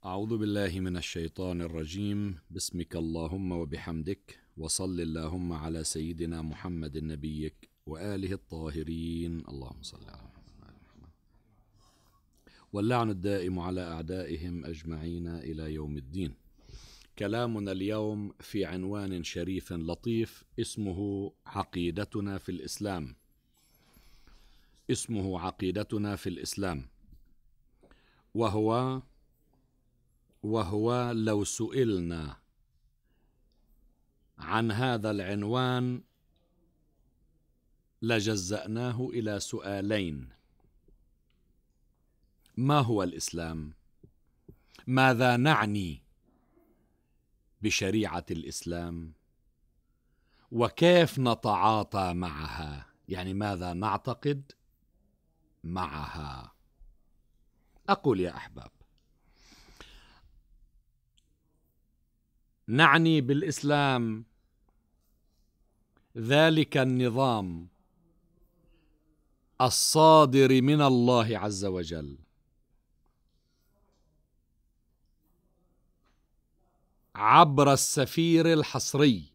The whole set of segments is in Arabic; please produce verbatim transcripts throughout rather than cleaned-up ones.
أعوذ بالله من الشيطان الرجيم. باسمك اللهم وبحمدك، وصل اللهم على سيدنا محمد نبيك وآله الطاهرين، اللهم صل على محمد. واللعن الدائم على أعدائهم أجمعين إلى يوم الدين. كلامنا اليوم في عنوان شريف لطيف اسمه عقيدتنا في الإسلام. اسمه عقيدتنا في الإسلام وهو وهو لو سئلنا عن هذا العنوان لجزأناه إلى سؤالين: ما هو الإسلام؟ ماذا نعني بشريعة الإسلام؟ وكيف نتعاطى معها؟ يعني ماذا نعتقد معها؟ أقول يا أحباب، نعني بالإسلام ذلك النظام الصادر من الله عز وجل عبر السفير الحصري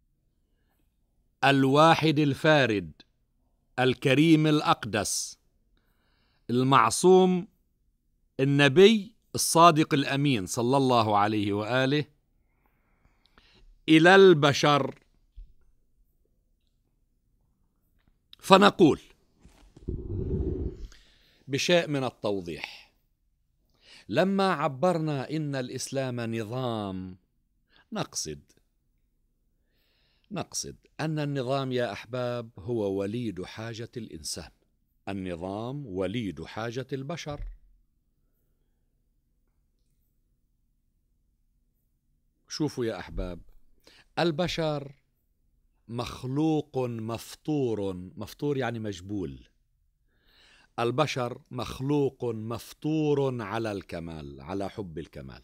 الواحد الفارد الكريم الأقدس المعصوم النبي الصادق الأمين صلى الله عليه وآله إلى البشر. فنقول بشيء من التوضيح: لما عبرنا إن الإسلام نظام، نقصد نقصد أن النظام يا أحباب هو وليد حاجة الإنسان. النظام وليد حاجة البشر. شوفوا يا أحباب، البشر مخلوق مفطور. مفطور يعني مجبول. البشر مخلوق مفطور على الكمال، على حب الكمال،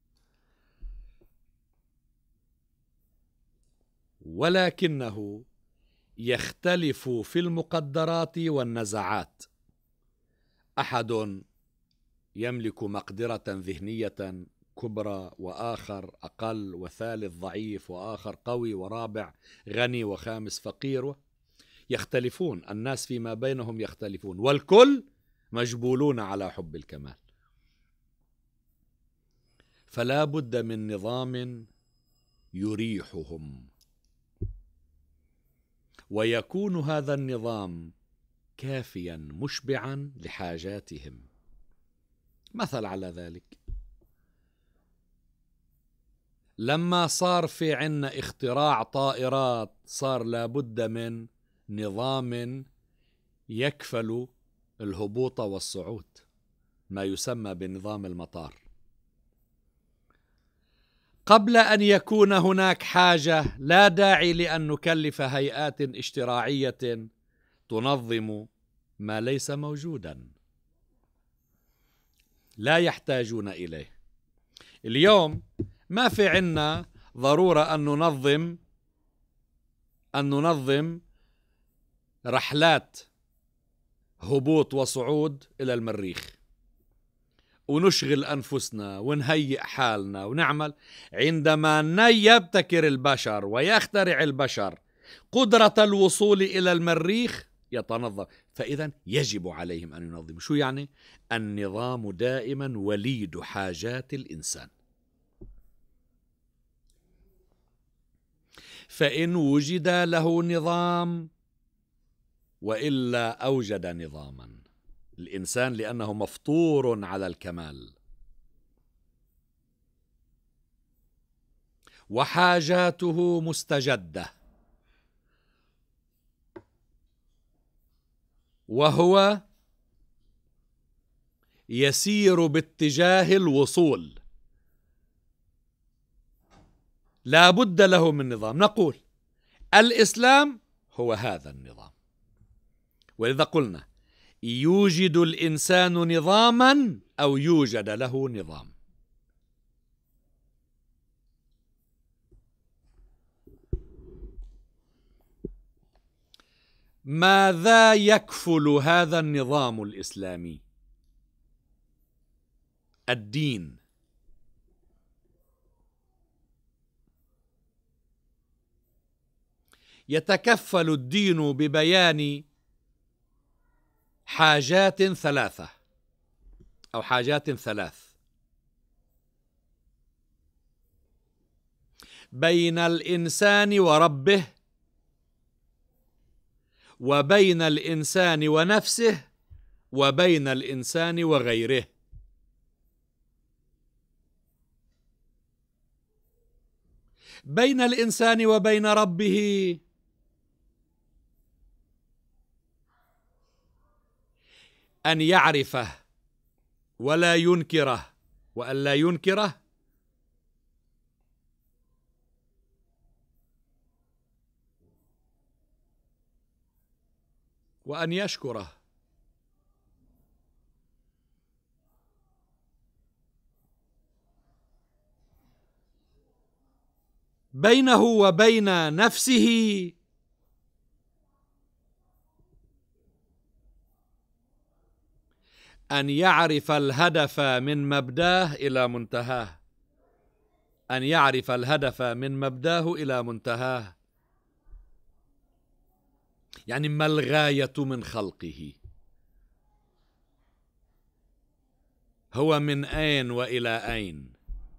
ولكنه يختلف في المقدرات والنزعات. أحد يملك مقدرة ذهنية كبرى، وآخر أقل، وثالث ضعيف، وآخر قوي، ورابع غني، وخامس فقير. يختلفون الناس فيما بينهم، يختلفون، والكل مجبولون على حب الكمال. فلا بد من نظام يريحهم، ويكون هذا النظام كافيا مشبعا لحاجاتهم. مثل على ذلك: لما صار في عنا اختراع طائرات، صار لابد من نظام يكفل الهبوط والصعود، ما يسمى بنظام المطار. قبل أن يكون هناك حاجة، لا داعي لأن نكلف هيئات اشتراعية تنظم ما ليس موجودا، لا يحتاجون إليه. اليوم ما في عنا ضرورة أن ننظم أن ننظم رحلات هبوط وصعود إلى المريخ ونشغل أنفسنا ونهيئ حالنا ونعمل. عندما يبتكر البشر ويخترع البشر قدرة الوصول إلى المريخ يتنظم. فإذا يجب عليهم أن ينظموا. شو يعني؟ النظام دائما وليد حاجات الإنسان. فإن وجد له نظام وإلا أوجد نظاما. الإنسان لأنه مفطور على الكمال، وحاجاته مستجدة، وهو يسير باتجاه الوصول، لا بد له من نظام. نقول الإسلام هو هذا النظام. ولذا قلنا: يوجد الإنسان نظاما أو يوجد له نظام. ماذا يكفل هذا النظام الإسلامي؟ الدين يتكفل الدين ببيان حاجات ثلاثة أو حاجات ثلاث: بين الإنسان وربه، وبين الإنسان ونفسه، وبين الإنسان وغيره. بين الإنسان وبين ربه أن يعرفه ولا ينكره، وأن لا ينكره، وأن يشكره. بينه وبين نفسه أن يعرف الهدف من مبداه إلى منتهاه، أن يعرف الهدف من مبداه إلى منتهاه، يعني ما الغاية من خلقه، هو من أين وإلى أين.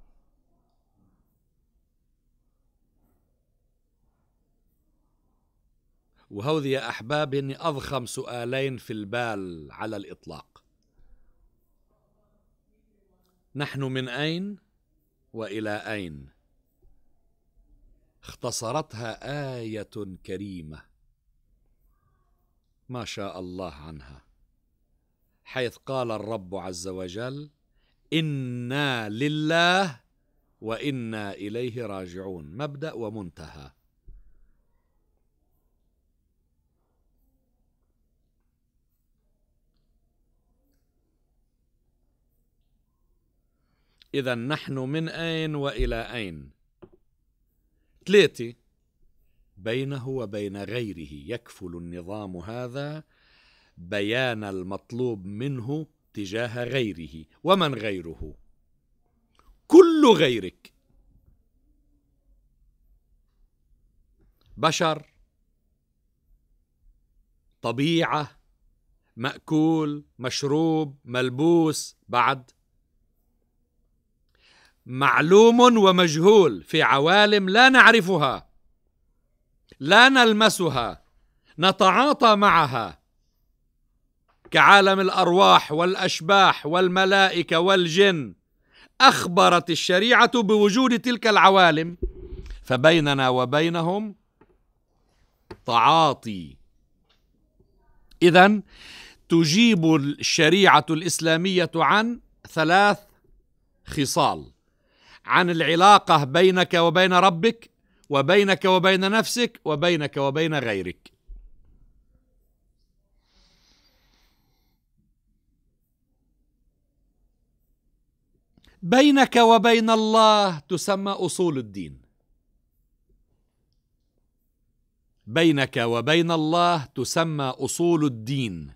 وهذه يا أحباب هن أضخم سؤالين في البال على الإطلاق: نحن من أين وإلى أين؟ اختصرتها آية كريمة ما شاء الله عنها، حيث قال الرب عز وجل: إنا لله وإنا إليه راجعون، مبدأ ومنتهى. إذن نحن من أين وإلى أين؟ ثلاثة: بينه وبين غيره، يكفل النظام هذا بيان المطلوب منه تجاه غيره. ومن غيره؟ كل غيرك، بشر، طبيعة، مأكول، مشروب، ملبوس، بعد معلوم ومجهول في عوالم لا نعرفها، لا نلمسها، نتعاطى معها، كعالم الأرواح والأشباح والملائكة والجن. أخبرت الشريعة بوجود تلك العوالم، فبيننا وبينهم تعاطي. إذن تجيب الشريعة الإسلامية عن ثلاث خصال: عن العلاقة بينك وبين ربك، وبينك وبين نفسك، وبينك وبين غيرك. بينك وبين الله تسمى أصول الدين. بينك وبين الله تسمى أصول الدين.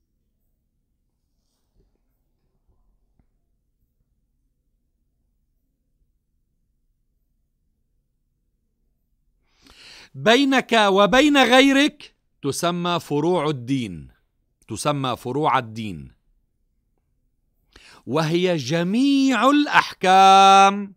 بينك وبين غيرك تسمى فروع الدين، تسمى فروع الدين، وهي جميع الأحكام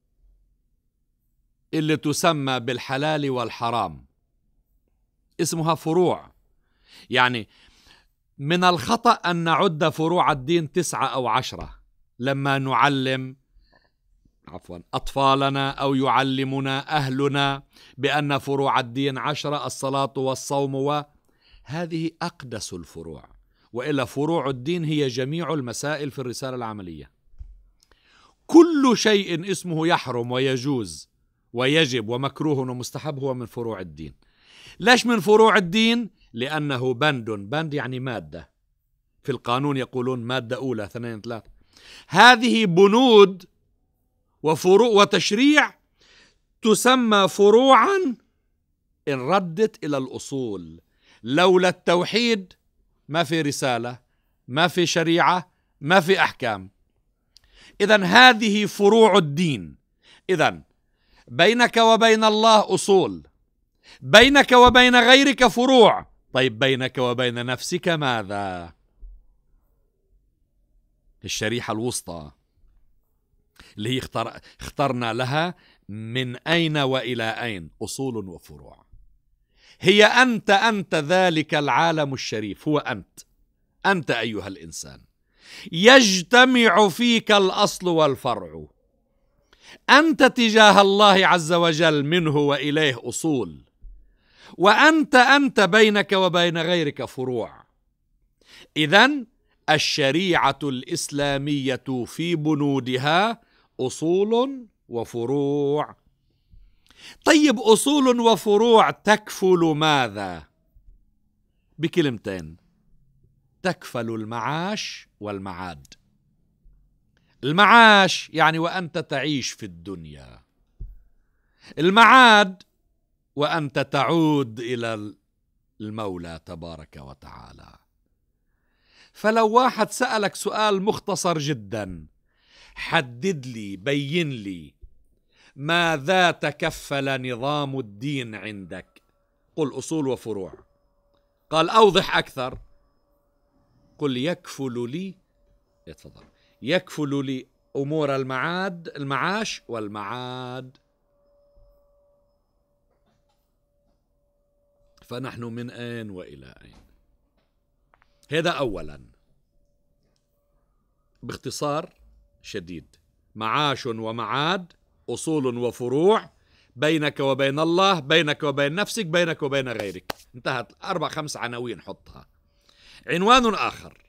اللي تسمى بالحلال والحرام اسمها فروع. يعني من الخطأ أن نعد فروع الدين تسعة أو عشرة لما نعلم عفوا أطفالنا أو يعلمنا أهلنا بأن فروع الدين عشرة: الصلاة والصوم، وهذه أقدس الفروع. وإلا فروع الدين هي جميع المسائل في الرسالة العملية. كل شيء اسمه يحرم ويجوز ويجب ومكروه ومستحب هو من فروع الدين. ليش من فروع الدين؟ لأنه بند، بند يعني مادة، في القانون يقولون مادة أولى اثنين ثلاثة. هذه بنود وفروع وتشريع تسمى فروعا إن ردت إلى الأصول. لولا التوحيد ما في رسالة، ما في شريعة، ما في أحكام. إذن هذه فروع الدين. إذن بينك وبين الله أصول، بينك وبين غيرك فروع. طيب بينك وبين نفسك ماذا؟ الشريحة الوسطى اللي هي اختار اخترنا لها من أين وإلى أين، أصول وفروع. هي أنت أنت ذلك العالم الشريف، هو أنت أنت أيها الإنسان، يجتمع فيك الأصل والفرع. أنت تجاه الله عز وجل منه وإليه أصول، وأنت أنت بينك وبين غيرك فروع. إذن الشريعة الإسلامية في بنودها أصول وفروع. طيب أصول وفروع تكفل ماذا؟ بكلمتين: تكفل المعاش والمعاد. المعاش يعني وأنت تعيش في الدنيا، المعاد وأنت تعود إلى المولى تبارك وتعالى. فلو واحد سألك سؤال مختصر جدا: حدد لي، بين لي ماذا تكفل نظام الدين عندك؟ قل أصول وفروع. قال أوضح أكثر، قل يكفل لي، يتفضل، يكفل لي أمور المعاد، المعاش والمعاد. فنحن من أين وإلى أين؟ هذا أولا باختصار شديد: معاش ومعاد، أصول وفروع، بينك وبين الله، بينك وبين نفسك، بينك وبين غيرك. انتهت. أربع خمس عناوين حطها. عنوان آخر: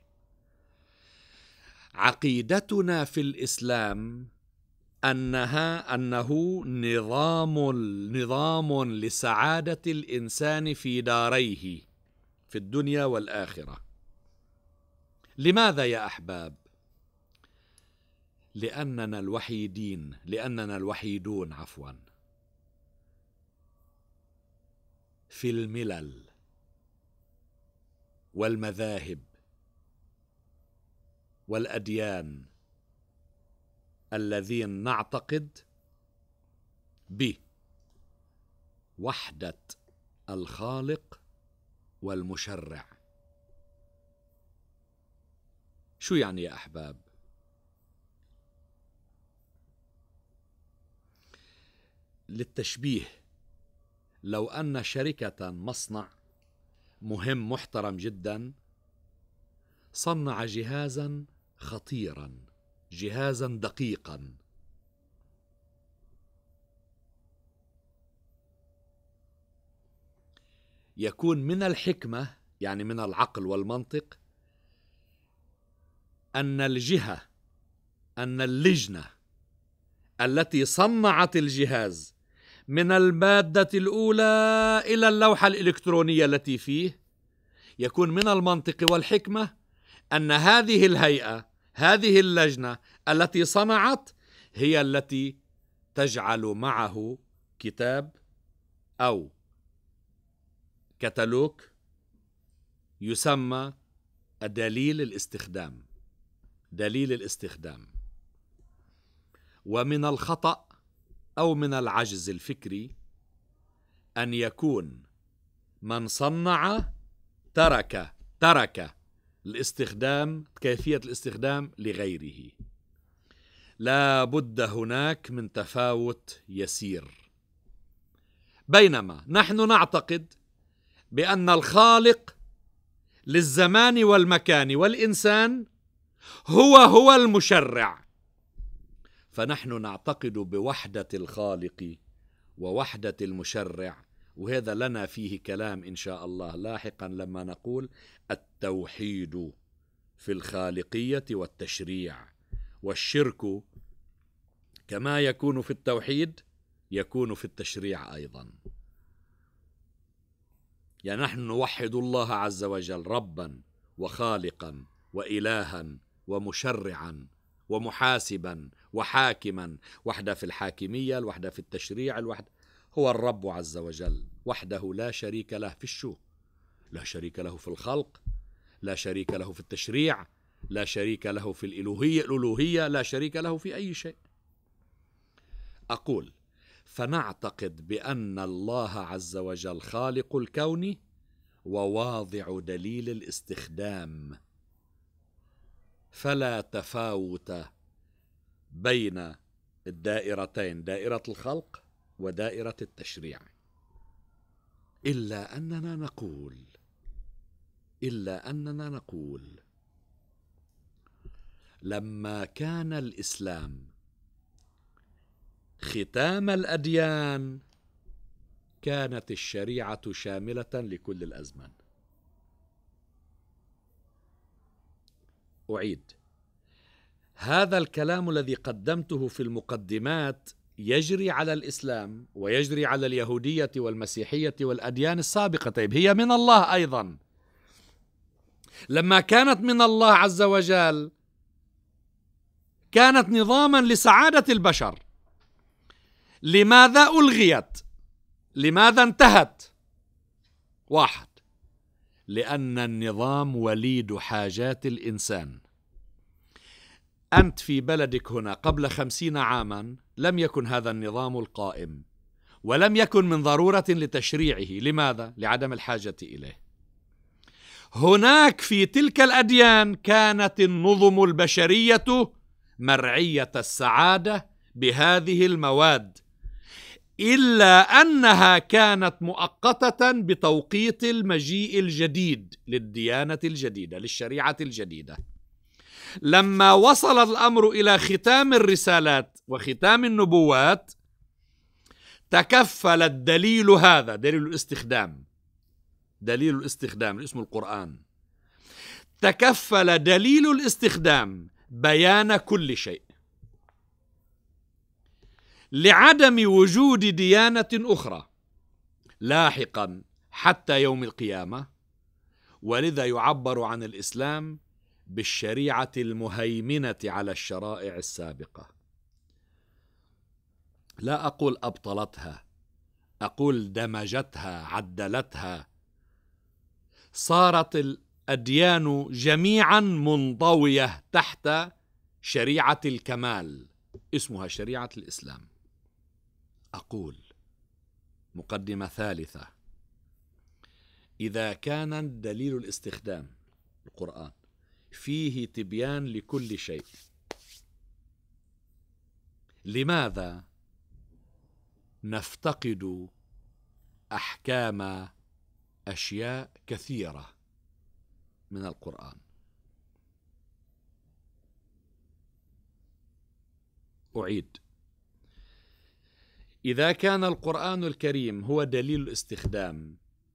عقيدتنا في الإسلام أنها أنه نظام نظام لسعادة الإنسان في داريه، في الدنيا والآخرة. لماذا يا أحباب؟ لأننا الوحيدين لأننا الوحيدون عفوا في الملل والمذاهب والأديان الذين نعتقد بوحدة الخالق والمشرع. شو يعني يا أحباب؟ للتشبيه، لو أن شركة مصنع مهم محترم جدا صنع جهازا خطيرا، جهازا دقيقا، يكون من الحكمة، يعني من العقل والمنطق، أن الجهة أن اللجنة التي صنعت الجهاز من المادة الأولى إلى اللوحة الإلكترونية التي فيه، يكون من المنطق والحكمة أن هذه الهيئة، هذه اللجنة التي صنعت، هي التي تجعل معه كتاب أو كتالوج يسمى دليل الاستخدام، دليل الاستخدام. ومن الخطأ أو من العجز الفكري أن يكون من صنع ترك ترك الاستخدام، كيفية الاستخدام لغيره. لا بد هناك من تفاوت يسير، بينما نحن نعتقد بأن الخالق للزمان والمكان والإنسان هو هو المشرع. فنحن نعتقد بوحدة الخالق ووحدة المشرع، وهذا لنا فيه كلام إن شاء الله لاحقا لما نقول التوحيد في الخالقية والتشريع. والشرك كما يكون في التوحيد يكون في التشريع أيضا. يعني نحن نوحد الله عز وجل ربا وخالقا وإلها ومشرعا ومحاسبا وحاكما، وحدة في الحاكمية، الوحدة في التشريع، الوحدة. هو الرب عز وجل وحده لا شريك له في الشو، لا شريك له في الخلق، لا شريك له في التشريع، لا شريك له في الإلوهية الألوهية، لا شريك له في أي شيء. أقول فنعتقد بأن الله عز وجل خالق الكون وواضع دليل الاستخدام، فلا تفاوت بين الدائرتين، دائرة الخلق ودائرة التشريع، إلا أننا نقول إلا أننا نقول لما كان الإسلام ختام الأديان كانت الشريعة شاملة لكل الأزمان. أعيد، هذا الكلام الذي قدمته في المقدمات يجري على الإسلام ويجري على اليهودية والمسيحية والأديان السابقة. طيب هي من الله أيضا. لما كانت من الله عز وجل كانت نظاما لسعادة البشر. لماذا ألغيت؟ لماذا انتهت؟ واحد، لأن النظام وليد حاجات الإنسان. أنت في بلدك هنا قبل خمسين عاما لم يكن هذا النظام القائم، ولم يكن من ضرورة لتشريعه. لماذا؟ لعدم الحاجة إليه. هناك في تلك الأديان كانت النظم البشرية مرعية السعادة بهذه المواد، إلا أنها كانت مؤقتة بتوقيت المجيء الجديد للديانة الجديدة، للشريعة الجديدة. لما وصل الأمر إلى ختام الرسالات وختام النبوات تكفل الدليل هذا، دليل الاستخدام، دليل الاستخدام اسم القرآن، تكفل دليل الاستخدام بيان كل شيء لعدم وجود ديانة أخرى لاحقا حتى يوم القيامة. ولذا يعبر عن الإسلام بالشريعة المهيمنة على الشرائع السابقة. لا أقول أبطلتها، أقول دمجتها، عدلتها. صارت الأديان جميعا منضوية تحت شريعة الكمال اسمها شريعة الإسلام. أقول مقدمة ثالثة: إذا كان دليل الاستخدام القرآن فيه تبيان لكل شيء، لماذا نفتقد أحكام أشياء كثيرة من القرآن؟ أعيد، إذا كان القرآن الكريم هو دليل الاستخدام،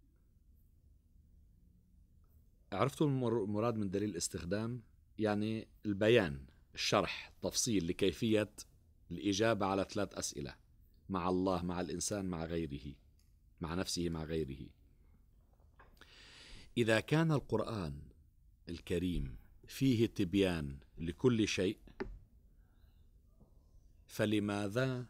عرفتوا المراد من دليل الاستخدام؟ يعني البيان، الشرح، التفصيل لكيفية الإجابة على ثلاث أسئلة: مع الله، مع الإنسان، مع غيره، مع نفسه، مع غيره. إذا كان القرآن الكريم فيه تبيان لكل شيء، فلماذا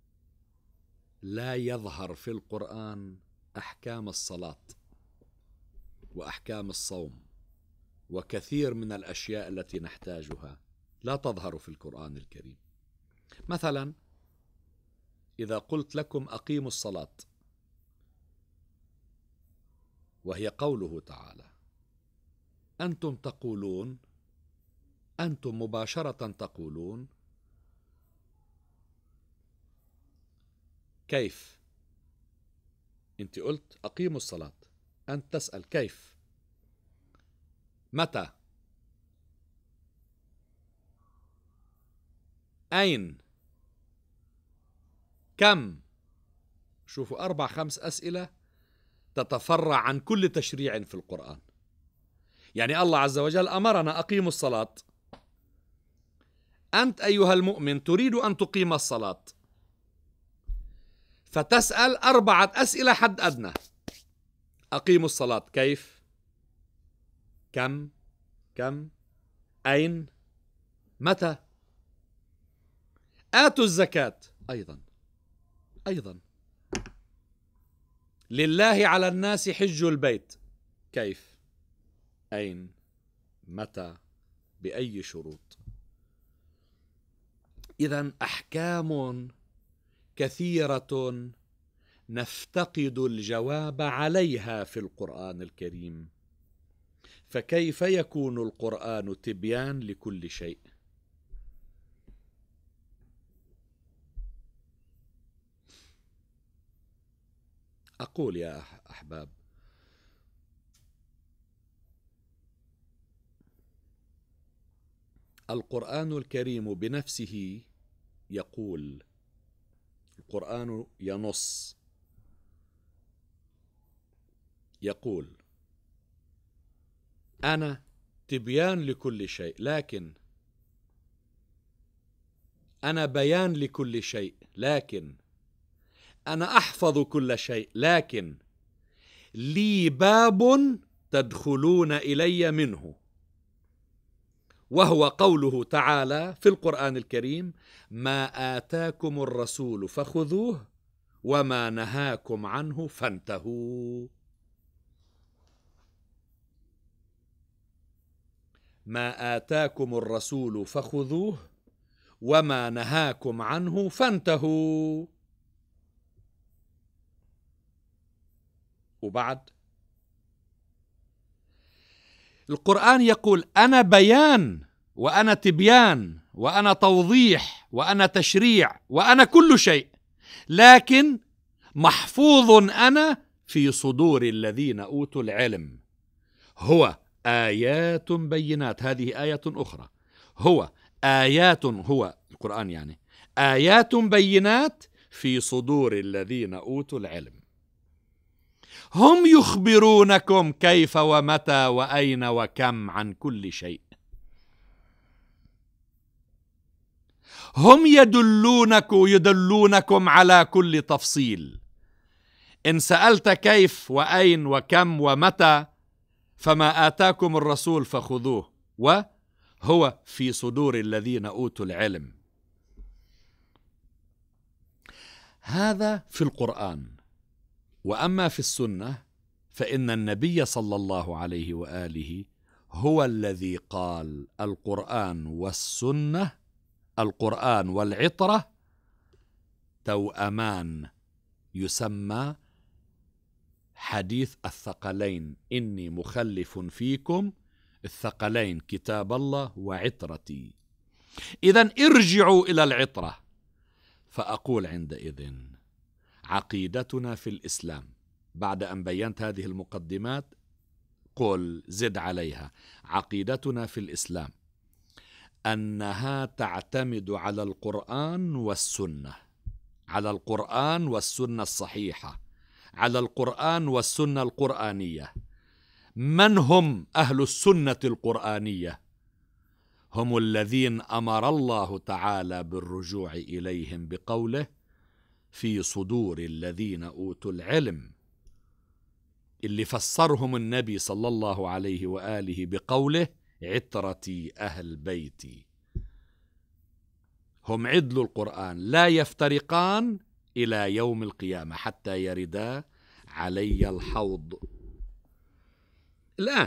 لا يظهر في القرآن أحكام الصلاة وأحكام الصوم وكثير من الأشياء التي نحتاجها لا تظهر في القرآن الكريم؟ مثلا إذا قلت لكم أقيموا الصلاة، وهي قوله تعالى، أنتم تقولون، أنتم مباشرة تقولون كيف؟ أنت قلت أقيموا الصلاة، أنت تسأل كيف؟ متى؟ أين؟ كم؟ شوفوا، أربع خمس أسئلة تتفرع عن كل تشريع في القرآن. يعني الله عز وجل أمرنا أقيموا الصلاة، أنت أيها المؤمن تريد أن تقيم الصلاة، فتسأل أربعة أسئلة حد أدنى: أقيموا الصلاة كيف؟ كم؟ كم؟ أين؟ متى؟ آتوا الزكاة أيضا أيضا لله على الناس حج البيت، كيف؟ أين؟ متى؟ بأي شروط؟ إذن أحكام كثيرة نفتقد الجواب عليها في القرآن الكريم، فكيف يكون القرآن تبيان لكل شيء؟ أقول يا أحباب، القرآن الكريم بنفسه يقول، القرآن ينص يقول: أنا تبيان لكل شيء، لكن أنا بيان لكل شيء، لكن أنا أحفظ كل شيء، لكن لي باب تدخلون إلي منه، وهو قوله تعالى في القرآن الكريم: ما آتاكم الرسول فخذوه وما نهاكم عنه فانتهوا. ما آتاكم الرسول فخذوه وما نهاكم عنه فانتهوا. وبعد القرآن يقول: أنا بيان وأنا تبيان وأنا توضيح وأنا تشريع وأنا كل شيء، لكن محفوظ أنا في صدور الذين أوتوا العلم. هو آيات بينات، هذه آية أخرى. هو آيات، هو القرآن يعني آيات بينات في صدور الذين أوتوا العلم. هم يخبرونكم كيف ومتى وأين وكم عن كل شيء. هم يدلونكم يدلونكم على كل تفصيل. إن سألت كيف وأين وكم ومتى، فما آتاكم الرسول فخذوه وهو في صدور الذين أوتوا العلم. هذا في القرآن. وأما في السنة فإن النبي صلى الله عليه وآله هو الذي قال: القرآن والسنة، القرآن والعطرة توأمان، يسمى حديث الثقلين: إني مخلف فيكم الثقلين كتاب الله وعطرتي. إذن ارجعوا إلى العطرة. فأقول عندئذ: عقيدتنا في الإسلام بعد أن بينت هذه المقدمات، قل زد عليها: عقيدتنا في الإسلام أنها تعتمد على القرآن والسنة، على القرآن والسنة الصحيحة، على القرآن والسنة القرآنية. من هم أهل السنة القرآنية؟ هم الذين أمر الله تعالى بالرجوع إليهم بقوله: في صدور الذين أوتوا العلم، اللي فسرهم النبي صلى الله عليه وآله بقوله: عطرتي أهل بيتي. هم عدل القرآن، لا يفترقان إلى يوم القيامة حتى يردا علي الحوض. الآن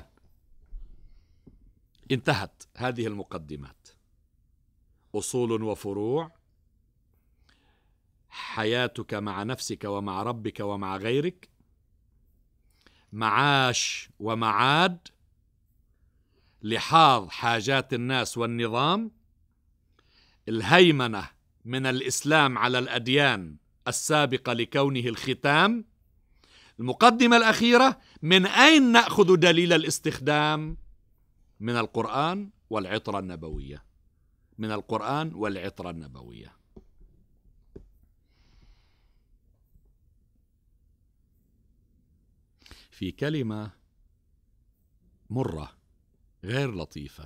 انتهت هذه المقدمات: أصول وفروع، حياتك مع نفسك ومع ربك ومع غيرك، معاش ومعاد، لحاظ حاجات الناس والنظام، الهيمنة من الإسلام على الأديان السابقة لكونه الختام. المقدمة الأخيرة: من أين نأخذ دليل الاستخدام؟ من القرآن والعطرة النبوية، من القرآن والعطرة النبوية. في كلمة مرة غير لطيفة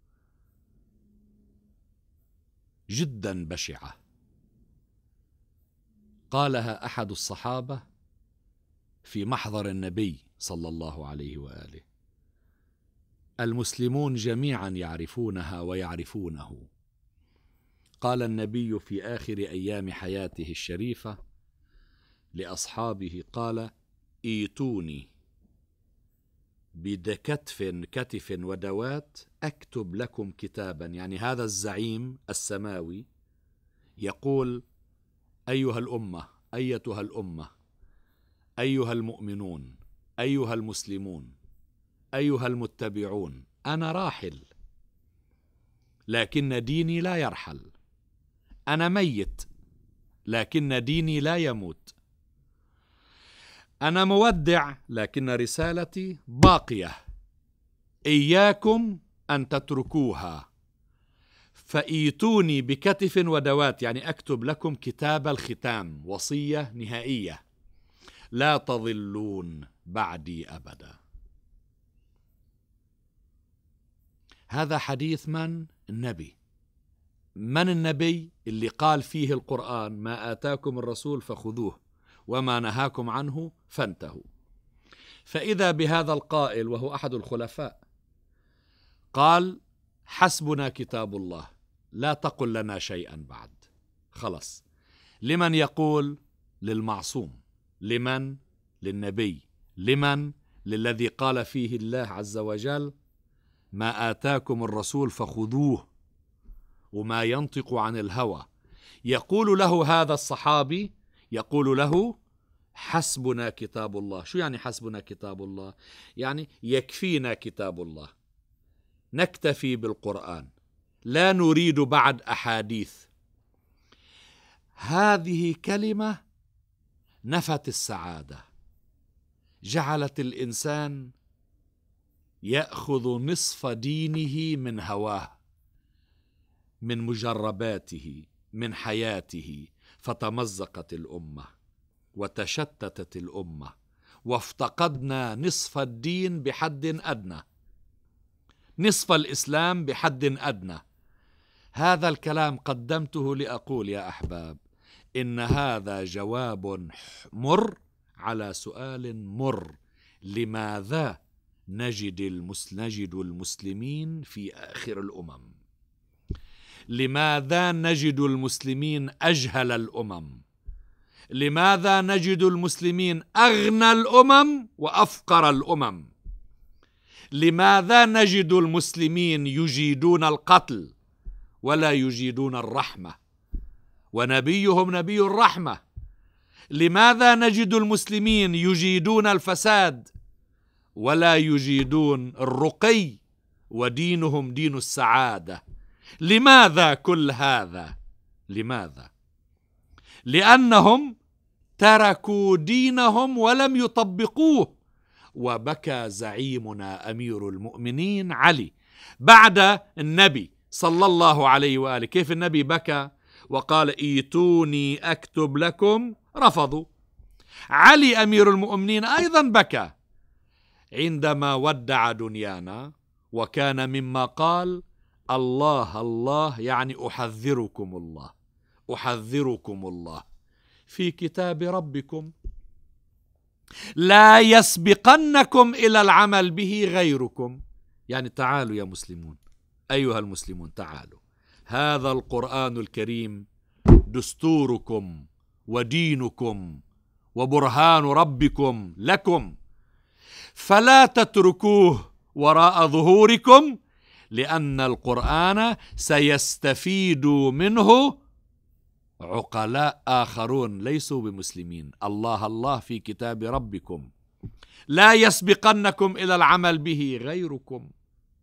جدا بشعة قالها أحد الصحابة في محضر النبي صلى الله عليه وآله: المسلمون جميعا يعرفونها ويعرفونه. قال النبي في آخر أيام حياته الشريفة لأصحابه، قال: ايتوني بكتف كتف ودوات أكتب لكم كتابا. يعني هذا الزعيم السماوي يقول: أيها الأمة، أيتها الأمة، أيها المؤمنون، أيها المسلمون، أيها المتبعون، أنا راحل لكن ديني لا يرحل. أنا ميت لكن ديني لا يموت. أنا مودع لكن رسالتي باقية. إياكم أن تتركوها، فإيتوني بكتف ودوات، يعني أكتب لكم كتاب الختام، وصية نهائية: لا تضلون بعدي أبدا. هذا حديث من؟ النبي. من النبي اللي قال فيه القرآن: ما آتاكم الرسول فخذوه وما نهاكم عنه فانتهوا. فإذا بهذا القائل وهو أحد الخلفاء قال: حسبنا كتاب الله، لا تقل لنا شيئا بعد. خلص. لمن يقول؟ للمعصوم. لمن؟ للنبي. لمن؟ للذي قال فيه الله عز وجل: ما آتاكم الرسول فخذوه وما ينطق عن الهوى. يقول له هذا الصحابي، يقول له: حسبنا كتاب الله. شو يعني حسبنا كتاب الله؟ يعني يكفينا كتاب الله، نكتفي بالقرآن، لا نريد بعد أحاديث. هذه كلمة نفت السعادة، جعلت الإنسان يأخذ نصف دينه من هواه، من مجرباته، من حياته. فتمزقت الأمة وتشتتت الأمة وافتقدنا نصف الدين بحد أدنى، نصف الإسلام بحد أدنى. هذا الكلام قدمته لأقول يا أحباب إن هذا جواب مر على سؤال مر: لماذا نجد نجد المسلمين في آخر الأمم؟ لماذا نجد المسلمين أجهل الأمم؟ لماذا نجد المسلمين أغنى الأمم وأفقر الأمم؟ لماذا نجد المسلمين يجيدون القتل ولا يجيدون الرحمة، ونبيهم نبي الرحمة؟ لماذا نجد المسلمين يجيدون الفساد ولا يجيدون الرقي، ودينهم دين السعادة؟ لماذا كل هذا؟ لماذا؟ لأنهم تركوا دينهم ولم يطبقوه. وبكى زعيمنا أمير المؤمنين علي بعد النبي صلى الله عليه وآله. كيف النبي بكى وقال: ايتوني أكتب لكم؟ رفضوا. علي أمير المؤمنين أيضا بكى عندما ودع دنيانا، وكان مما قال: الله الله، يعني أحذركم الله، أحذركم الله في كتاب ربكم، لا يسبقنكم إلى العمل به غيركم. يعني تعالوا يا مسلمون، أيها المسلمون، تعالوا، هذا القرآن الكريم دستوركم ودينكم وبرهان ربكم لكم، فلا تتركوه وراء ظهوركم، لأن القرآن سيستفيد منه عقلاء آخرون ليسوا بمسلمين. الله الله في كتاب ربكم، لا يسبقنكم إلى العمل به غيركم.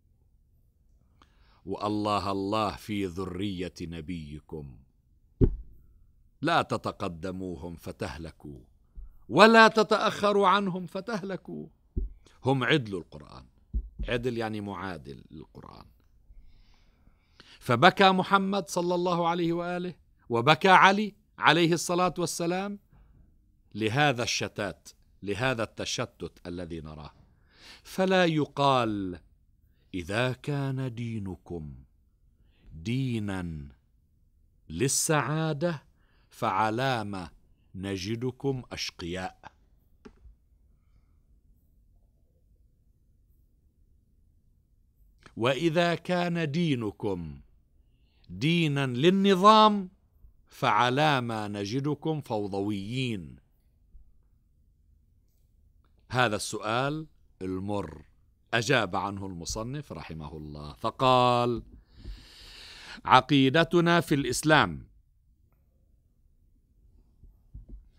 والله الله في ذرية نبيكم، لا تتقدموهم فتهلكوا ولا تتأخروا عنهم فتهلكوا. هم عدل القرآن، عدل يعني معادل للقرآن. فبكى محمد صلى الله عليه وآله وبكى علي عليه الصلاة والسلام لهذا الشتات، لهذا التشتت الذي نراه. فلا يقال: إذا كان دينكم دينا للسعادة فعلام نجدكم أشقياء. وإذا كان دينكم دينا للنظام فعلام نجدكم فوضويين. هذا السؤال المر أجاب عنه المصنف رحمه الله فقال: عقيدتنا في الإسلام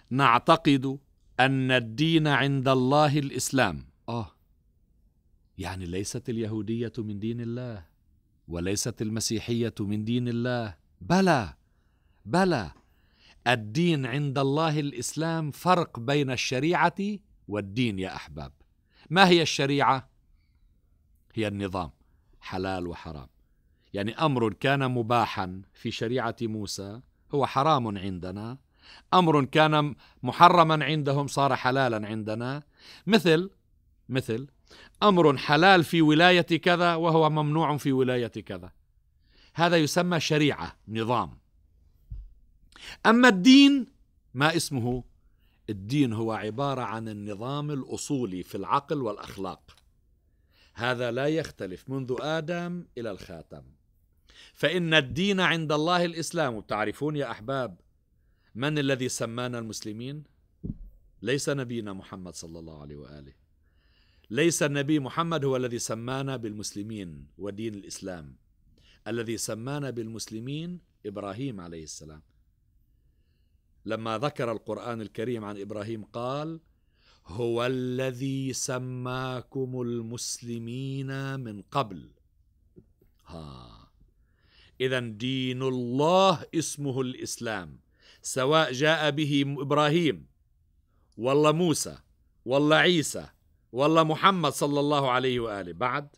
نعتقد أن الدين عند الله الإسلام. آه يعني ليست اليهودية من دين الله، وليست المسيحية من دين الله. بلى بلى، الدين عند الله الإسلام. فرق بين الشريعة والدين يا أحباب. ما هي الشريعة؟ هي النظام، حلال وحرام. يعني أمر كان مباحا في شريعة موسى هو حرام عندنا، أمر كان محرما عندهم صار حلالا عندنا. مثل مثل أمر حلال في ولاية كذا وهو ممنوع في ولاية كذا، هذا يسمى شريعة، نظام. أما الدين ما اسمه؟ الدين هو عبارة عن النظام الأصولي في العقل والأخلاق، هذا لا يختلف منذ آدم إلى الخاتم. فإن الدين عند الله الإسلام. وتعرفون يا أحباب من الذي سمانا المسلمين؟ ليس نبينا محمد صلى الله عليه وآله، ليس النبي محمد هو الذي سمانا بالمسلمين ودين الإسلام. الذي سمانا بالمسلمين إبراهيم عليه السلام. لما ذكر القرآن الكريم عن إبراهيم قال: هو الذي سماكم المسلمين من قبل. ها إذن دين الله اسمه الإسلام، سواء جاء به إبراهيم والله موسى والله عيسى والله محمد صلى الله عليه وآله. بعد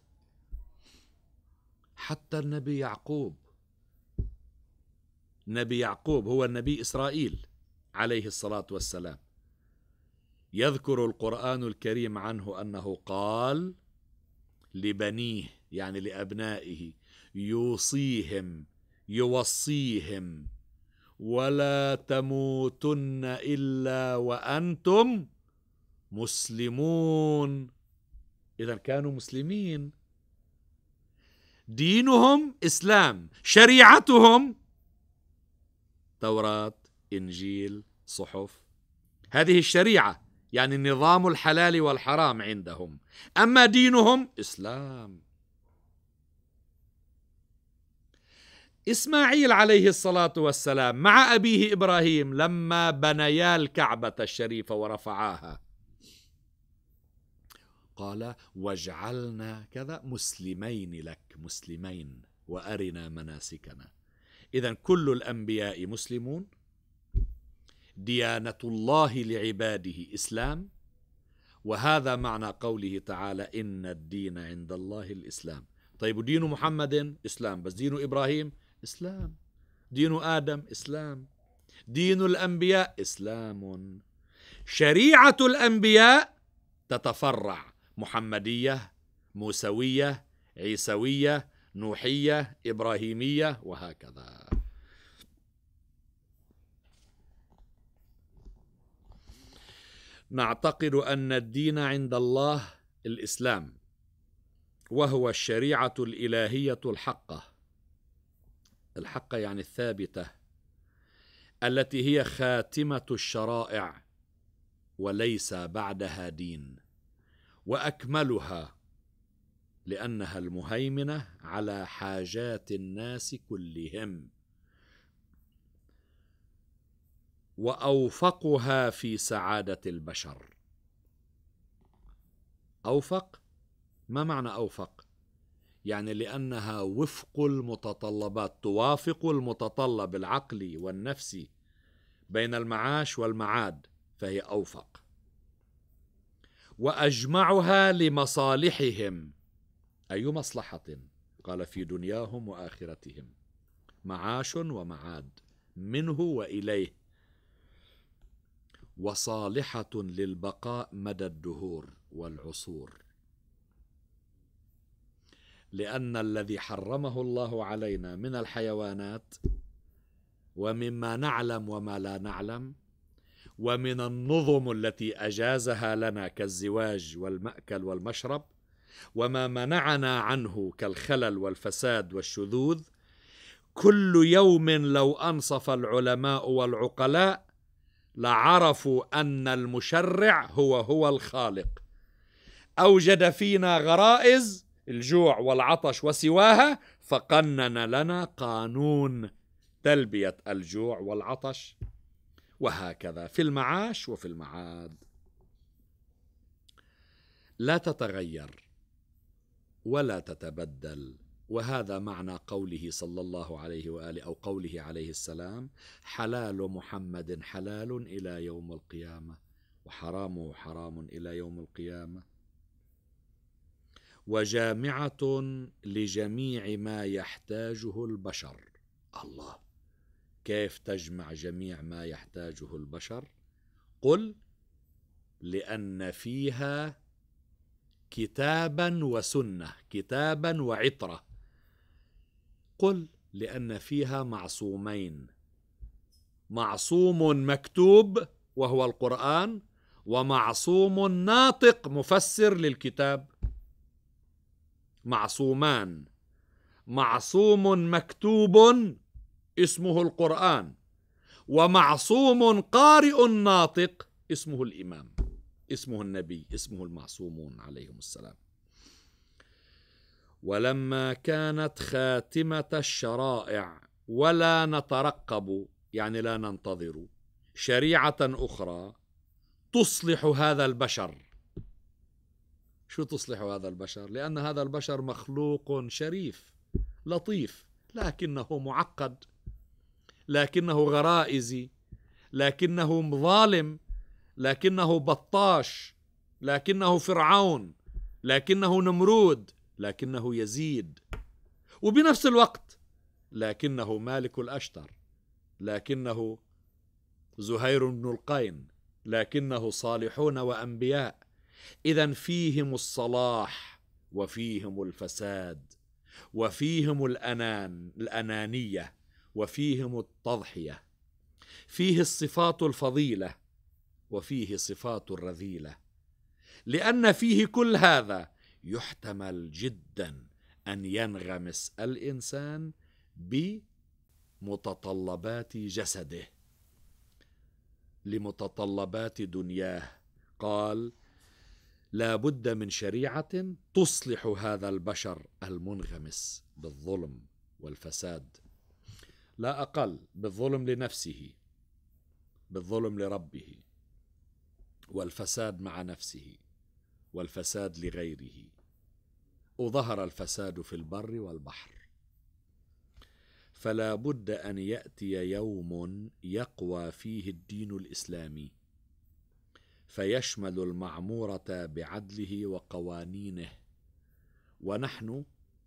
حتى النبي يعقوب، نبي يعقوب هو النبي إسرائيل عليه الصلاة والسلام، يذكر القرآن الكريم عنه أنه قال لبنيه يعني لأبنائه: يوصيهم يوصيهم ولا تموتن إلا وأنتم مسلمون. إذن كانوا مسلمين، دينهم إسلام، شريعتهم توراة إنجيل صحف، هذه الشريعة يعني النظام الحلال والحرام عندهم. أما دينهم إسلام. إسماعيل عليه الصلاة والسلام مع أبيه إبراهيم لما بنيا الكعبة الشريفة ورفعاها قال: واجعلنا كذا مسلمين لك، مسلمين وأرنا مناسكنا. إذن كل الأنبياء مسلمون، ديانة الله لعباده إسلام، وهذا معنى قوله تعالى: إن الدين عند الله الإسلام. طيب دين محمد إسلام، بس دين إبراهيم إسلام، دين آدم إسلام، دين الأنبياء إسلام. شريعة الأنبياء تتفرع: محمدية، موسوية، عيسوية، نوحية، إبراهيمية، وهكذا. نعتقد أن الدين عند الله الإسلام، وهو الشريعة الإلهية الحقة، الحقة يعني الثابتة، التي هي خاتمة الشرائع وليس بعدها دين، وأكملها لأنها المهيمنة على حاجات الناس كلهم، وأوفقها في سعادة البشر. أوفق، ما معنى أوفق؟ يعني لأنها وفق المتطلبات، توافق المتطلب العقلي والنفسي بين المعاش والمعاد، فهي أوفق. وأجمعها لمصالحهم. أي مصلحة؟ قال: في دنياهم وآخرتهم، معاش ومعاد، منه وإليه، وصالحة للبقاء مدى الدهور والعصور. لأن الذي حرمه الله علينا من الحيوانات، ومما نعلم وما لا نعلم، ومن النظم التي أجازها لنا كالزواج والمأكل والمشرب، وما منعنا عنه كالخلل والفساد والشذوذ، كل يوم لو أنصف العلماء والعقلاء لعرفوا أن المشرع هو هو الخالق. أوجد فينا غرائز الجوع والعطش وسواها، فقنن لنا قانون تلبية الجوع والعطش، وهكذا في المعاش وفي المعاد. لا تتغير ولا تتبدل. وهذا معنى قوله صلى الله عليه وآله أو قوله عليه السلام: حلال محمد حلال إلى يوم القيامة، وحرامه حرام إلى يوم القيامة. وجامعة لجميع ما يحتاجه البشر. الله، كيف تجمع جميع ما يحتاجه البشر؟ قل: لأن فيها كتابا وسنة، كتابا وعطرة. قل: لأن فيها معصومين، معصوم مكتوب وهو القرآن، ومعصوم ناطق مفسر للكتاب. معصومان: معصوم مكتوب اسمه القرآن، ومعصوم قارئ ناطق اسمه الإمام، اسمه النبي، اسمه المعصومون عليهم السلام. ولما كانت خاتمة الشرائع ولا نترقب، يعني لا ننتظر شريعة أخرى تصلح هذا البشر. شو تصلح هذا البشر؟ لأن هذا البشر مخلوق شريف لطيف، لكنه معقد، لكنه غرائزي، لكنه ظالم، لكنه بطاش، لكنه فرعون، لكنه نمرود، لكنه يزيد، وبنفس الوقت لكنه مالك الأشتر، لكنه زهير بن القين، لكنه صالحون وأنبياء. إذن فيهم الصلاح وفيهم الفساد، وفيهم الأنان الأنانية، وفيهم التضحية. فيه الصفات الفضيلة وفيه صفات الرذيلة. لأن فيه كل هذا يحتمل جدا أن ينغمس الإنسان بمتطلبات جسده، لمتطلبات دنياه. قال: لا بد من شريعة تصلح هذا البشر المنغمس بالظلم والفساد، لا أقل، بالظلم لنفسه، بالظلم لربه، والفساد مع نفسه، والفساد لغيره. وظهر الفساد في البر والبحر. فلا بد أن يأتي يوم يقوى فيه الدين الإسلامي، فيشمل المعمورة بعدله وقوانينه، ونحن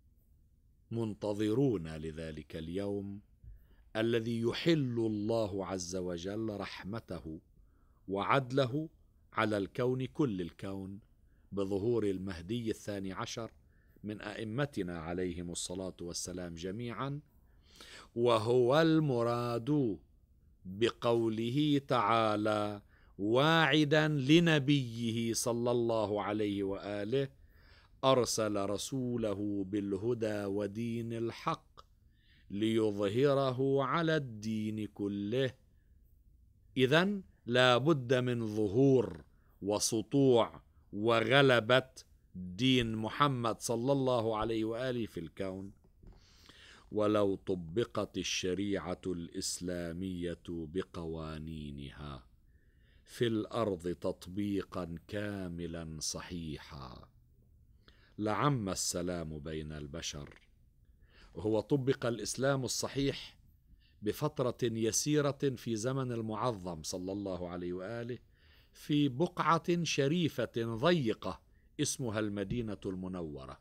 منتظرون لذلك اليوم الذي يحل الله عز وجل رحمته وعدله على الكون، كل الكون، بظهور المهدي الثاني عشر من أئمتنا عليهم الصلاة والسلام جميعا. وهو المراد بقوله تعالى واعدا لنبيه صلى الله عليه وآله: أرسل رسوله بالهدى ودين الحق ليظهره على الدين كله. إذن لا بد من ظهور وسطوع وغلبة دين محمد صلى الله عليه وآله في الكون. ولو طبقت الشريعة الإسلامية بقوانينها في الأرض تطبيقا كاملا صحيحا لعم السلام بين البشر. وهو طبق الإسلام الصحيح بفترة يسيرة في زمن المعظم صلى الله عليه وآله، في بقعة شريفة ضيقة اسمها المدينة المنورة.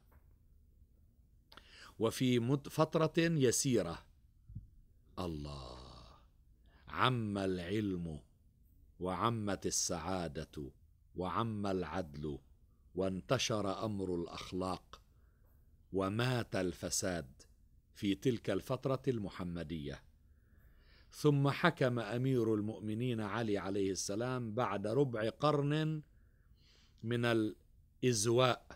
وفي فترة يسيرة الله عم العلم وعمت السعادة وعم العدل وانتشر أمر الأخلاق ومات الفساد في تلك الفترة المحمدية. ثم حكم أمير المؤمنين علي عليه السلام بعد ربع قرن من الإزواء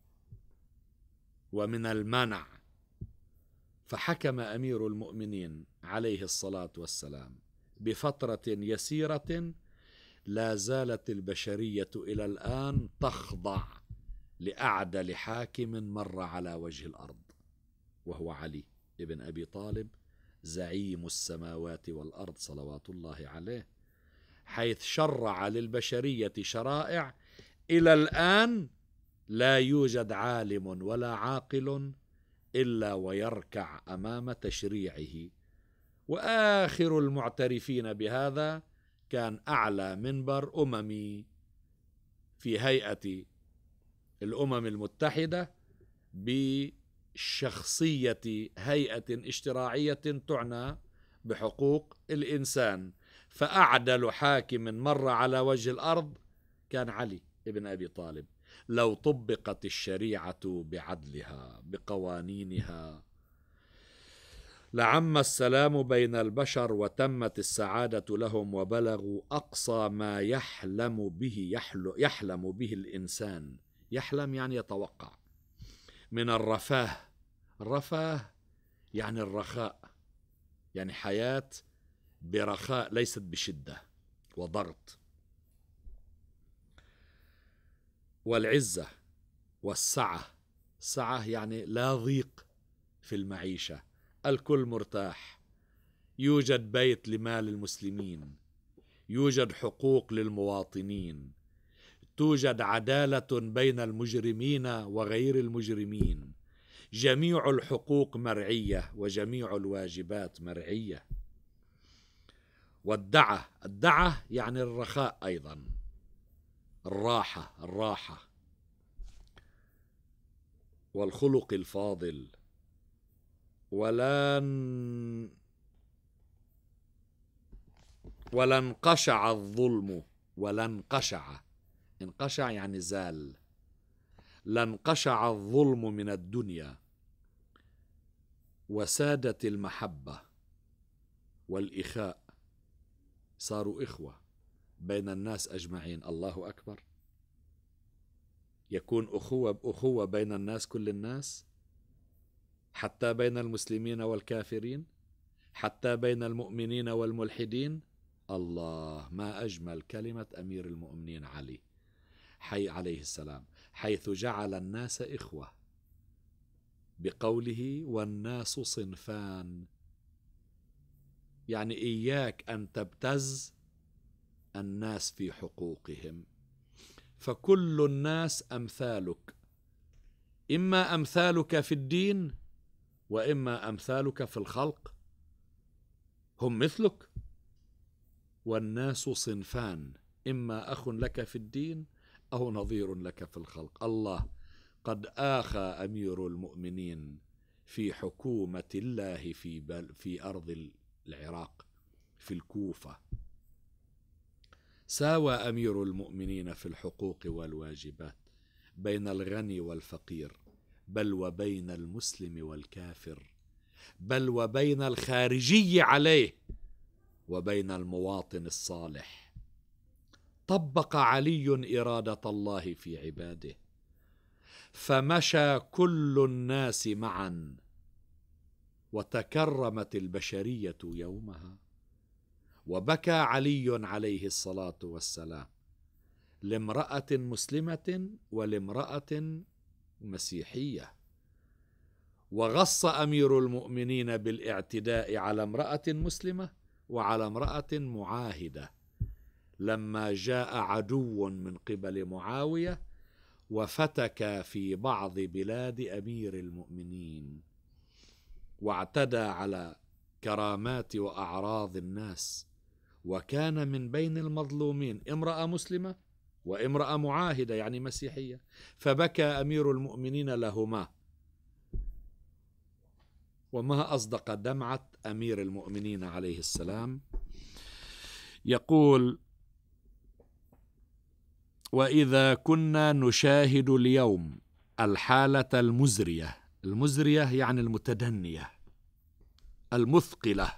ومن المنع، فحكم أمير المؤمنين عليه الصلاة والسلام بفترة يسيرة لا زالت البشرية إلى الآن تخضع لأعدل حاكم مر على وجه الأرض، وهو علي ابن أبي طالب زعيم السماوات والأرض صلوات الله عليه. حيث شرع للبشرية شرائع إلى الآن لا يوجد عالم ولا عاقل إلا ويركع أمام تشريعه. وآخر المعترفين بهذا كان أعلى منبر أممي في هيئة الأمم المتحدة بشخصية هيئة اشتراعية تعنى بحقوق الإنسان، فأعدل حاكم مر على وجه الأرض كان علي بن أبي طالب. لو طبقت الشريعة بعدلها بقوانينها لعم السلام بين البشر وتمت السعادة لهم وبلغوا أقصى ما يحلم به يحلم به الإنسان. يحلم يعني يتوقع من الرفاه. الرفاه يعني الرخاء، يعني حياة برخاء ليست بشدة وضغط. والعزة والسعة، السعة يعني لا ضيق في المعيشة، الكل مرتاح، يوجد بيت لمال المسلمين، يوجد حقوق للمواطنين، توجد عدالة بين المجرمين وغير المجرمين، جميع الحقوق مرعية وجميع الواجبات مرعية. والدعة، الدعة يعني الرخاء أيضا، الراحة الراحة. والخلق الفاضل. ولن ولن قشع الظلم، ولن قشع، انقشع يعني زال، لن قشع الظلم من الدنيا، وسادت المحبة والإخاء، صاروا إخوة بين الناس أجمعين. الله أكبر. يكون أخوة بأخوة بين الناس كل الناس، حتى بين المسلمين والكافرين، حتى بين المؤمنين والملحدين. الله، ما أجمل كلمة أمير المؤمنين علي حي عليه السلام، حيث جعل الناس إخوة بقوله والناس صنفان، يعني إياك أن تبتز الناس في حقوقهم، فكل الناس أمثالك، إما أمثالك في الدين وإما أمثالك في الخلق، هم مثلك. والناس صنفان، إما أخ لك في الدين أو نظير لك في الخلق. الله قد آخى أمير المؤمنين في حكومة الله في, بل في أرض العراق في الكوفة، ساوى أمير المؤمنين في الحقوق والواجبات بين الغني والفقير، بل وبين المسلم والكافر، بل وبين الخارجي عليه وبين المواطن الصالح. طبق علي إرادة الله في عباده، فمشى كل الناس معا، وتكرمت البشرية يومها. وبكى علي عليه الصلاة والسلام لامرأة مسلمة ولامرأة مسيحية، وغص أمير المؤمنين بالاعتداء على امرأة مسلمة وعلى امرأة معاهدة لما جاء عدو من قبل معاوية وفتك في بعض بلاد أمير المؤمنين، واعتدى على كرامات وأعراض الناس، وكان من بين المظلومين امرأة مسلمة وامرأة معاهدة يعني مسيحية، فبكى أمير المؤمنين لهما. وما أصدق دمعة أمير المؤمنين عليه السلام، يقول: وإذا كنا نشاهد اليوم الحالة المزرية، المزرية يعني المتدنية المثقلة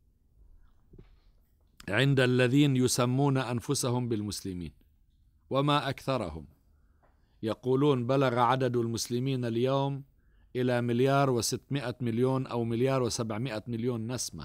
عند الذين يسمون أنفسهم بالمسلمين، وما أكثرهم، يقولون بلغ عدد المسلمين اليوم إلى مليار وستمائة مليون أو مليار وسبعمائة مليون نسمة.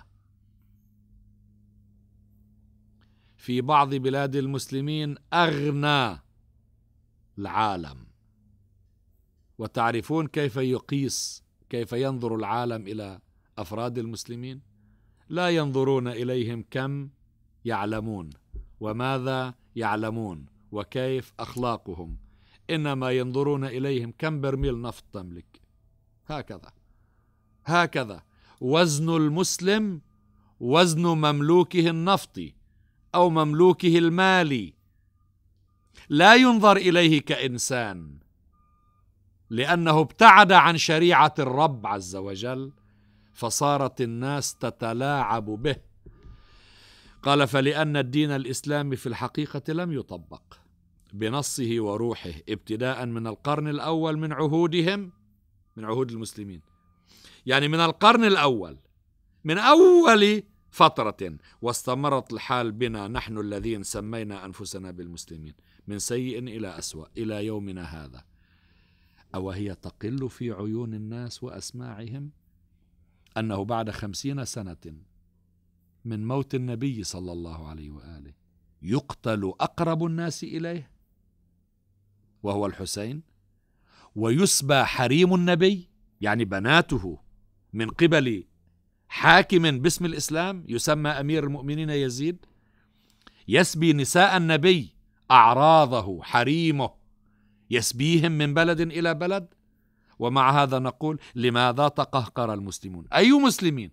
في بعض بلاد المسلمين أغنى العالم. وتعرفون كيف يقيس، كيف ينظر العالم إلى أفراد المسلمين؟ لا ينظرون إليهم كم يعلمون، وماذا يعلمون وكيف أخلاقهم، إنما ينظرون إليهم كم برميل نفط تملك. هكذا هكذا وزن المسلم وزن مملوكه النفطي أو مملوكه المالي، لا ينظر إليه كإنسان لأنه ابتعد عن شريعة الرب عز وجل، فصارت الناس تتلاعب به. قال: فلأن الدين الإسلامي في الحقيقة لم يطبق بنصه وروحه ابتداء من القرن الأول من عهودهم، من عهود المسلمين، يعني من القرن الأول، من أول فترة، واستمرت الحال بنا نحن الذين سمينا أنفسنا بالمسلمين من سيء إلى أسوأ إلى يومنا هذا. أو هي تقل في عيون الناس وأسماعهم أنه بعد خمسين سنة من موت النبي صلى الله عليه وآله يقتل أقرب الناس إليه وهو الحسين، ويسبى حريم النبي، يعني بناته، من قبل حاكم باسم الإسلام يسمى أمير المؤمنين يزيد، يسبي نساء النبي، أعراضه، حريمه، يسبيهم من بلد إلى بلد. ومع هذا نقول: لماذا تقهقر المسلمون؟ أي مسلمين؟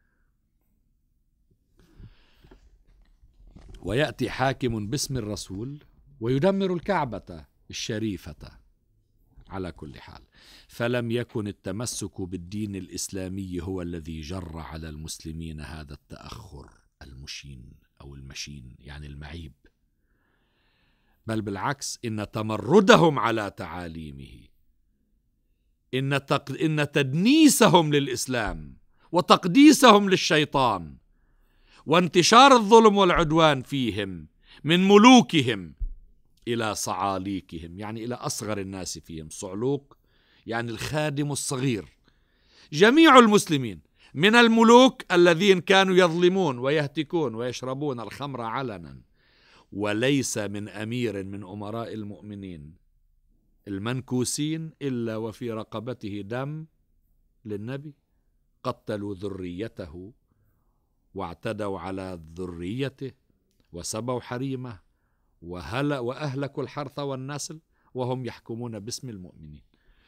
ويأتي حاكم باسم الرسول ويدمر الكعبة الشريفة. على كل حال، فلم يكن التمسك بالدين الإسلامي هو الذي جر على المسلمين هذا التأخر المشين أو المشين، يعني المعيب، بل بالعكس، إن تمردهم على تعاليمه، إن, تق... إن تدنيسهم للإسلام وتقديسهم للشيطان وانتشار الظلم والعدوان فيهم من ملوكهم إلى صعاليكهم، يعني إلى أصغر الناس فيهم. صعلوك يعني الخادم الصغير. جميع المسلمين من الملوك الذين كانوا يظلمون ويهتكون ويشربون الخمر علنا، وليس من أمير من أمراء المؤمنين المنكوسين إلا وفي رقبته دم للنبي. قتلوا ذريته واعتدوا على ذريته وسبوا حريمه وهل وأهلكوا الحرث والنسل وهم يحكمون باسم المؤمنين.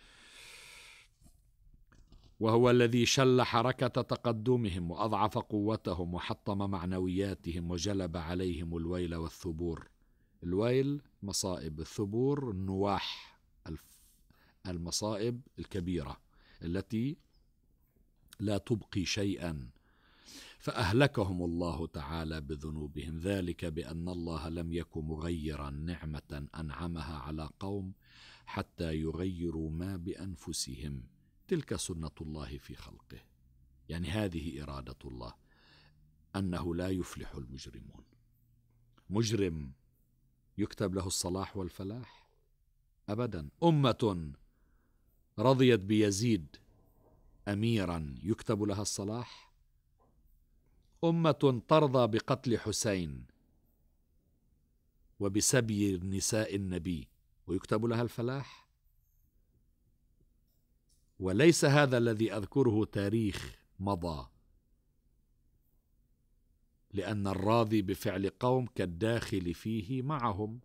وهو الذي شل حركة تقدمهم وأضعف قوتهم وحطم معنوياتهم وجلب عليهم الويل والثبور. الويل مصائب، الثبور النواح، المصائب الكبيرة التي لا تبقي شيئا. فأهلكهم الله تعالى بذنوبهم، ذلك بأن الله لم يكن مغيرا نعمة أنعمها على قوم حتى يغيروا ما بأنفسهم. تلك سنة الله في خلقه، يعني هذه إرادة الله، أنه لا يفلح المجرمون. مجرم يكتب له الصلاح والفلاح؟ أبدا. أمة رضيت بيزيد أميرا يكتب لها الصلاح؟ أمة ترضى بقتل حسين وبسبي نساء النبي ويكتب لها الفلاح؟ وليس هذا الذي أذكره تاريخ مضى، لأن الراضي بفعل قوم كالداخل فيه معهم.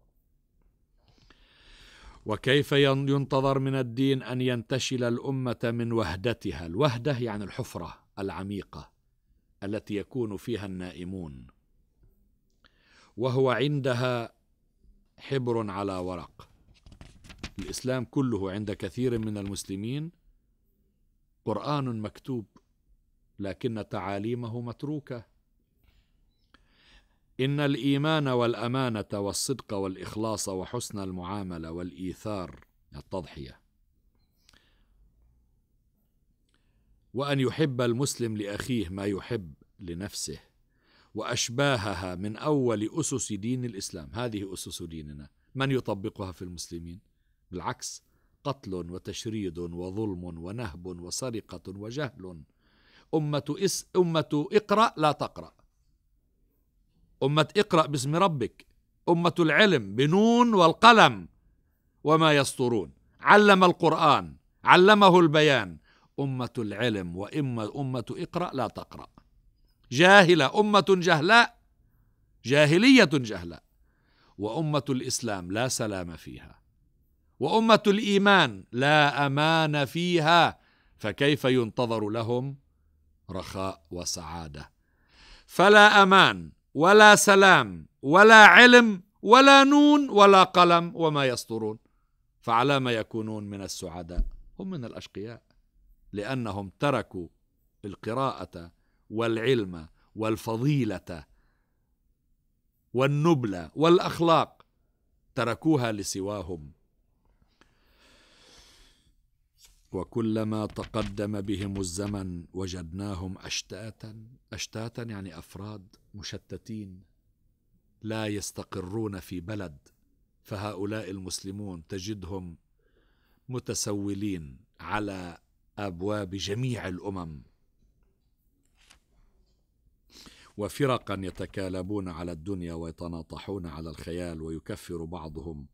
وكيف ينتظر من الدين أن ينتشل الأمة من وهدتها؟ الوهدة يعني الحفرة العميقة التي يكون فيها النائمون، وهو عندها حبر على ورق. الإسلام كله عند كثير من المسلمين قرآن مكتوب، لكن تعاليمه متروكة. إن الإيمان والأمانة والصدق والإخلاص وحسن المعاملة والإيثار، التضحية، وأن يحب المسلم لأخيه ما يحب لنفسه، وأشباهها من أول أسس دين الإسلام. هذه أسس ديننا، من يطبقها في المسلمين؟ بالعكس، قتل وتشريد وظلم ونهب وسرقة وجهل. أمة, إس أمة اقرأ لا تقرأ، أمة اقرأ باسم ربك، أمة العلم بنون والقلم وما يسطرون، علم القرآن، علمه البيان. أمة العلم وإما أمة اقرأ لا تقرأ. جاهلة، أمة جهلاء جاهلية جهلاء. وأمة الإسلام لا سلام فيها، وأمة الإيمان لا أمان فيها، فكيف ينتظر لهم رخاء وسعادة؟ فلا أمان ولا سلام ولا علم ولا نون ولا قلم وما يسطرون، فعلى ما يكونون من السعداء؟ هم من الأشقياء، لأنهم تركوا القراءة والعلم والفضيلة والنبلة والأخلاق، تركوها لسواهم. وكلما تقدم بهم الزمن وجدناهم أشتاتا، أشتاتا يعني أفراد مشتتين لا يستقرون في بلد. فهؤلاء المسلمون تجدهم متسولين على أبواب جميع الأمم، وفرقا يتكالبون على الدنيا ويتناطحون على الخيال، ويكفر بعضهم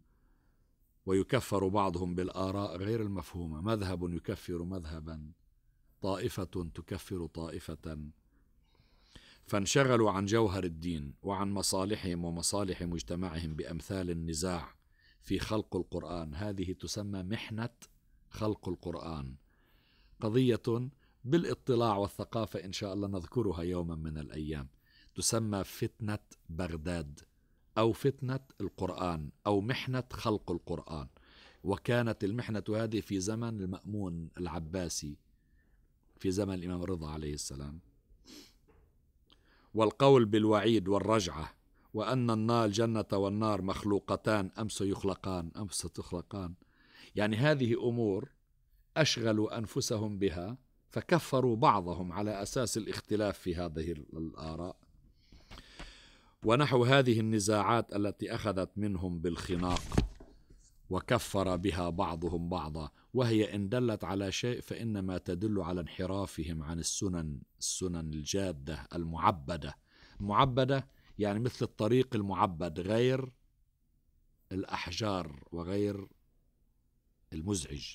ويكفر بعضهم بالآراء غير المفهومة. مذهب يكفر مذهبا، طائفة تكفر طائفة، فانشغلوا عن جوهر الدين وعن مصالحهم ومصالح مجتمعهم بأمثال النزاع في خلق القرآن. هذه تسمى محنة خلق القرآن، قضية بالاطلاع والثقافة إن شاء الله نذكرها يوما من الأيام، تسمى فتنة بغداد أو فتنة القرآن أو محنة خلق القرآن. وكانت المحنة هذه في زمن المأمون العباسي، في زمن الإمام الرضا عليه السلام. والقول بالوعيد والرجعة، وأن النار الجنة والنار مخلوقتان أم سيخلقان أم ستخلقان، يعني هذه أمور أشغلوا أنفسهم بها فكفروا بعضهم على أساس الاختلاف في هذه الآراء. ونحو هذه النزاعات التي أخذت منهم بالخناق وكفر بها بعضهم بعضا، وهي إن دلت على شيء فإنما تدل على انحرافهم عن السنن السنن الجادة المعبدة. المعبدة يعني مثل الطريق المعبد، غير الأحجار وغير المزعج.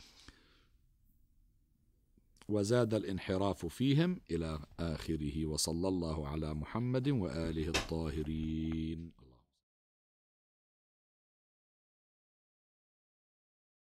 وزاد الانحراف فيهم إلى آخره. وصلى الله على محمد وآله الطاهرين.